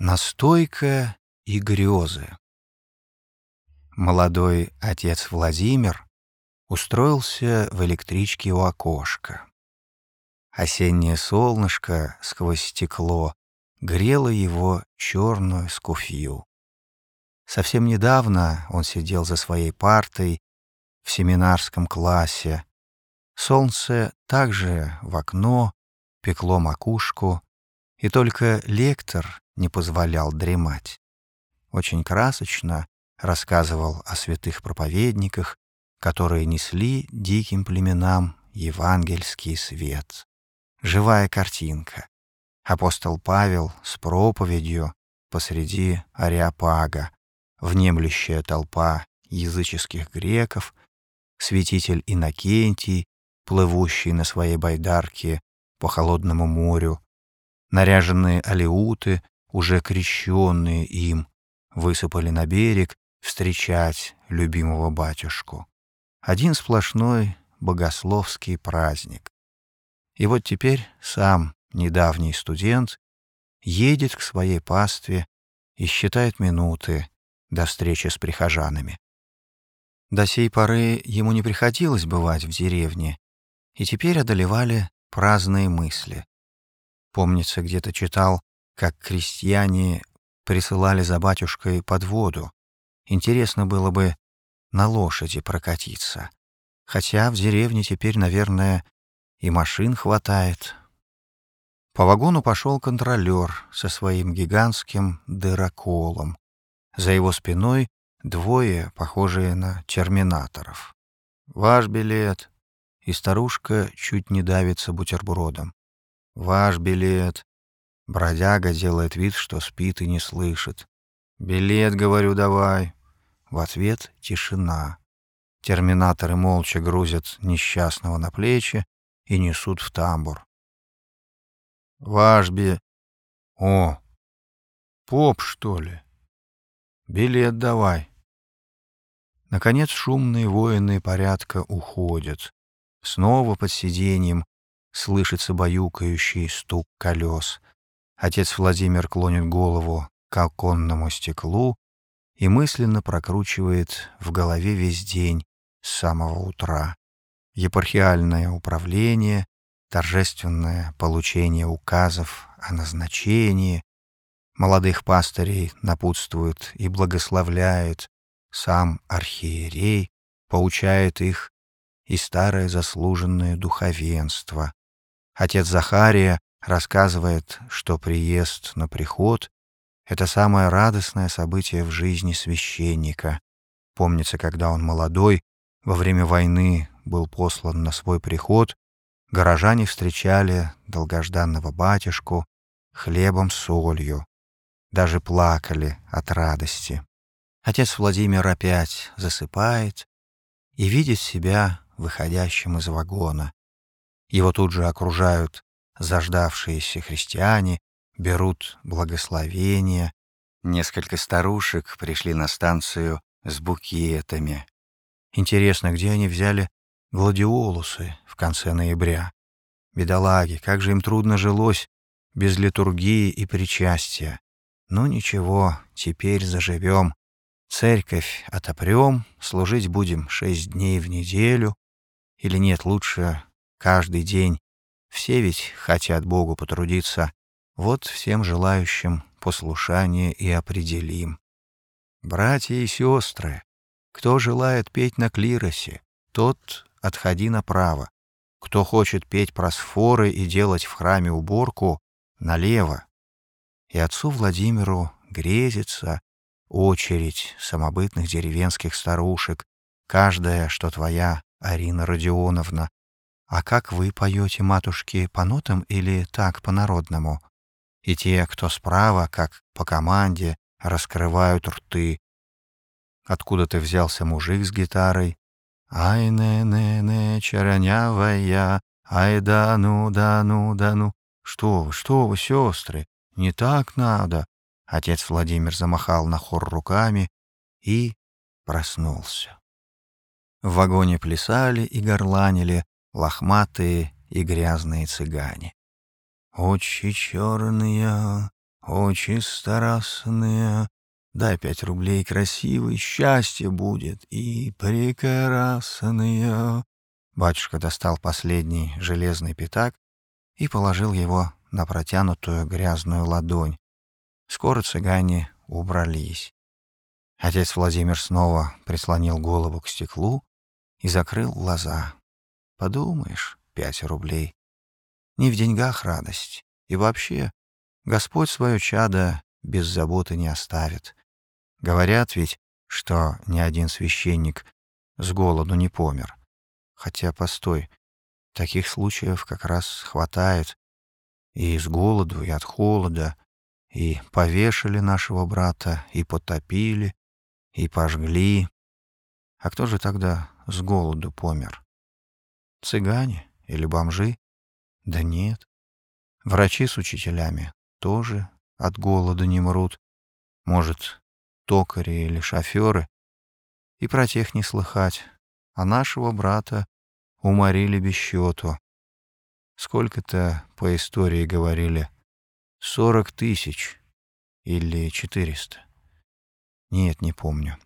Настойка и грезы. Молодой отец Владимир устроился в электричке у окошка. Осеннее солнышко сквозь стекло грело его черную скуфью. Совсем недавно он сидел за своей партой в семинарском классе. Солнце также в окно пекло макушку, и только лектор не позволял дремать. Очень красочно рассказывал о святых проповедниках, которые несли диким племенам евангельский свет. Живая картинка. Апостол Павел с проповедью посреди Ареопага, внемлющая толпа языческих греков, святитель Иннокентий, плывущий на своей байдарке по холодному морю, наряженные алеуты, уже крещенные им, высыпали на берег встречать любимого батюшку. Один сплошной богословский праздник. И вот теперь сам недавний студент едет к своей пастве и считает минуты до встречи с прихожанами. До сей поры ему не приходилось бывать в деревне, и теперь одолевали праздные мысли. Помнится, где-то читал, как крестьяне присылали за батюшкой подводу. Интересно было бы на лошади прокатиться. Хотя в деревне теперь, наверное, и машин хватает. По вагону пошел контролер со своим гигантским дыроколом. За его спиной двое, похожие на терминаторов. «Ваш билет!» И старушка чуть не давится бутербродом. «Ваш билет!» Бродяга делает вид, что спит и не слышит. «Билет, говорю, давай!» В ответ тишина. Терминаторы молча грузят несчастного на плечи и несут в тамбур. «Ваш О, поп, что ли? Билет давай!» Наконец шумные воины порядка уходят. Снова под сиденьем слышится баюкающий стук колес. Отец Владимир клонит голову к оконному стеклу и мысленно прокручивает в голове весь день с самого утра. Епархиальное управление, торжественное получение указов о назначении, молодых пастырей напутствует и благословляет сам архиерей, поучает их и старое заслуженное духовенство. Отец Захария рассказывает, что приезд на приход — это самое радостное событие в жизни священника. Помнится, когда он молодой, во время войны был послан на свой приход, горожане встречали долгожданного батюшку хлебом-солью, даже плакали от радости. Отец Владимир опять засыпает и видит себя выходящим из вагона. Его тут же окружают заждавшиеся христиане, берут благословения. Несколько старушек пришли на станцию с букетами. Интересно, где они взяли гладиолусы в конце ноября? Бедолаги, как же им трудно жилось без литургии и причастия. Ну ничего, теперь заживем. Церковь отопрем, служить будем 6 дней в неделю. Или нет, лучше каждый день. Все ведь хотят Богу потрудиться. Вот всем желающим послушание и определим. Братья и сестры, кто желает петь на клиросе, тот отходи направо. Кто хочет петь просфоры и делать в храме уборку, налево. И отцу Владимиру грезится очередь самобытных деревенских старушек, каждая, что твоя, Арина Родионовна. А как вы поете, матушки, по нотам или так, по-народному? И те, кто справа, как по команде, раскрывают рты. Откуда ты взялся мужик с гитарой? Ай, не, чаранявая, ай, да ну. Что вы, сестры, не так надо. Отец Владимир замахал на хор руками и проснулся. В вагоне плясали и горланили лохматые и грязные цыгане. Очи черные, очи старостные, дай 5 рублей, красивый, счастье будет и прекрасные». Батюшка достал последний железный пятак и положил его на протянутую грязную ладонь. Скоро цыгане убрались. Отец Владимир снова прислонил голову к стеклу и закрыл глаза. Подумаешь, 5 рублей. Не в деньгах радость. И вообще, Господь свое чадо без заботы не оставит. Говорят ведь, что ни один священник с голоду не помер. Хотя, постой, таких случаев как раз хватает. И с голоду, и от холода, и повешали нашего брата, и потопили, и пожгли. А кто же тогда с голоду помер? Цыгане или бомжи? Да нет. Врачи с учителями тоже от голода не мрут. Может, токари или шоферы? И про тех не слыхать. А нашего брата уморили без счету. Сколько-то по истории говорили? 40 тысяч или 400. Нет, не помню.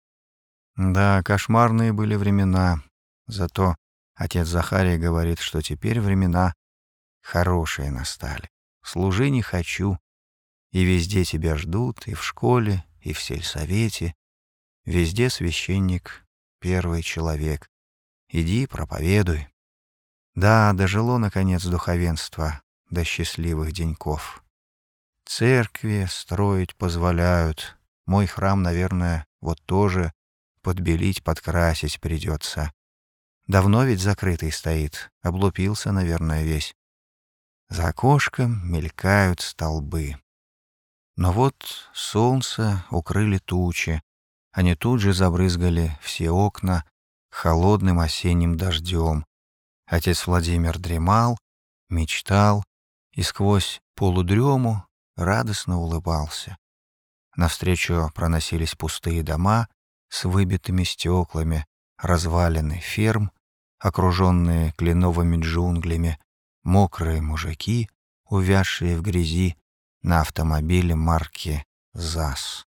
Да, кошмарные были времена. Зато отец Захарий говорит, что теперь времена хорошие настали. Служи не хочу. И везде тебя ждут, и в школе, и в сельсовете. Везде священник — первый человек. Иди, проповедуй. Да, дожило, наконец, духовенство до счастливых деньков. Церкви строить позволяют. Мой храм, наверное, вот тоже подбелить, подкрасить придется. Давно ведь закрытый стоит, облупился, наверное, весь. За окошком мелькают столбы. Но вот солнце укрыли тучи, они тут же забрызгали все окна холодным осенним дождем. Отец Владимир дремал, мечтал и сквозь полудрему радостно улыбался. Навстречу проносились пустые дома с выбитыми стеклами, развалины ферм, окруженные кленовыми джунглями, мокрые мужики, увязшие в грязи, на автомобиле марки ЗАЗ.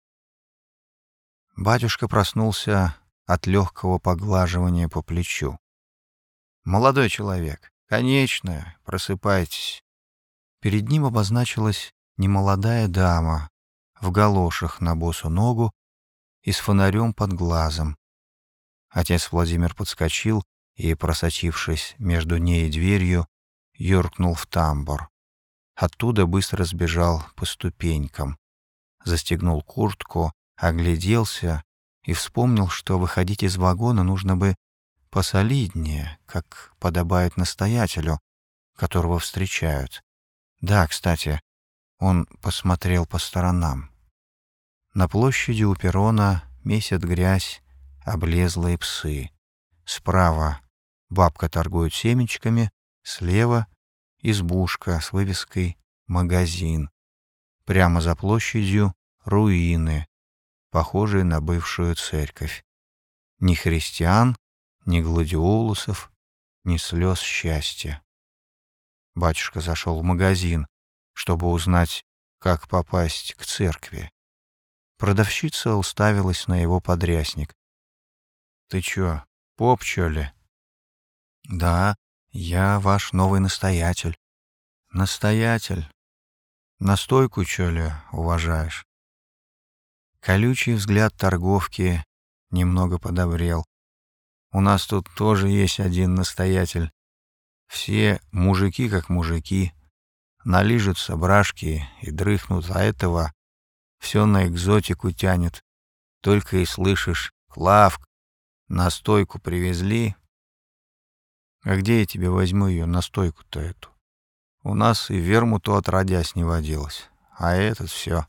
Батюшка проснулся от легкого поглаживания по плечу. «Молодой человек, конечно, просыпайтесь». Перед ним обозначилась немолодая дама в галошах на босу ногу и с фонарем под глазом. Отец Владимир подскочил и, просочившись между ней и дверью, юркнул в тамбур. Оттуда быстро сбежал по ступенькам, застегнул куртку, огляделся и вспомнил, что выходить из вагона нужно бы посолиднее, как подобает настоятелю, которого встречают. Да, кстати, он посмотрел по сторонам. На площади у перрона месят грязь облезлые псы. Справа бабка торгует семечками, слева избушка с вывеской «Магазин». Прямо за площадью руины, похожие на бывшую церковь. Ни христиан, ни гладиолусов, ни слез счастья. Батюшка зашел в магазин, чтобы узнать, как попасть к церкви. Продавщица уставилась на его подрясник. «Ты чё, поп, чё ли?» «Да, я ваш новый настоятель». «Настоятель? Настойку, чё ли, уважаешь?» Колючий взгляд торговки немного подобрел. «У нас тут тоже есть один настоятель. Все мужики как мужики, налижутся брашки и дрыхнут, а этого все на экзотику тянет. Только и слышишь: Клавк, настойку привезли». «А где я тебе возьму ее настойку-то эту? У нас и вермуту отродясь не водилось, а этот все».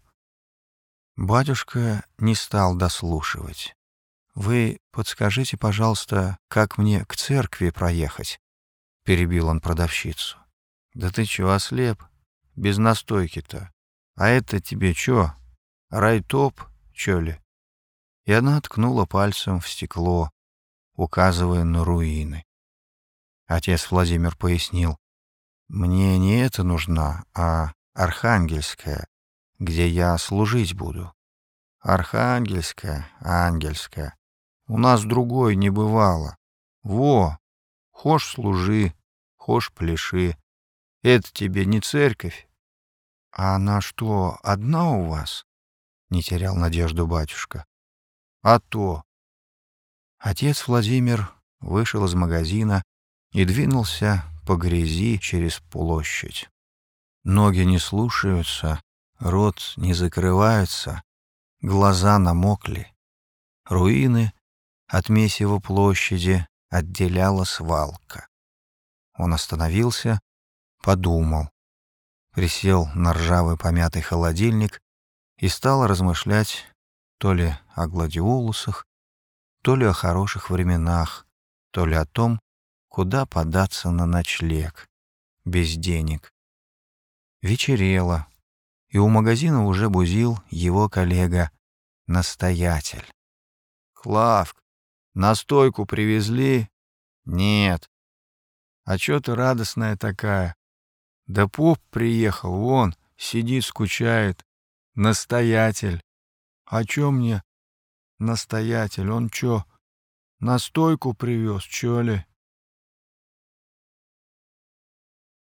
Батюшка не стал дослушивать. «Вы подскажите, пожалуйста, как мне к церкви проехать?» — перебил он продавщицу. «Да ты чё, ослеп? Без настойки-то. А это тебе чё, райтоп, чё ли?» И она ткнула пальцем в стекло, указывая на руины. Отец Владимир пояснил: «Мне не это нужна, а Архангельская, где я служить буду. Архангельская, Ангельская. У нас другой не бывало. Во, хошь служи, хошь пляши. Это тебе не церковь. А она что, одна у вас? Не терял надежду батюшка. А то. Отец Владимир вышел из магазина и двинулся по грязи через площадь. Ноги не слушаются, рот не закрывается, глаза намокли. Руины от месива площади отделяла свалка. Он остановился, подумал, присел на ржавый помятый холодильник и стал размышлять то ли о гладиолусах, то ли о хороших временах, то ли о том, куда податься на ночлег, без денег. Вечерело, и у магазина уже бузил его коллега-настоятель. «Клавк, настойку привезли?» «Нет». «А чё ты радостная такая?» «Да поп приехал, вон, сидит, скучает. Настоятель». «А чё мне настоятель? Он чё, настойку привез, чё ли?»